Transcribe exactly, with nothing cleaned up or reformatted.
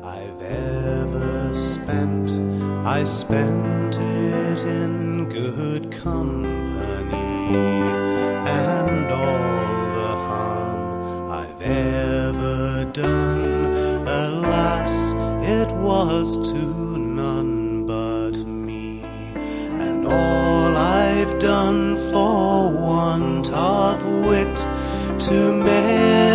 I've ever spent, I spent it in good company, and all the harm I've ever done, alas, it was to none but me. And all I've done for want of wit to make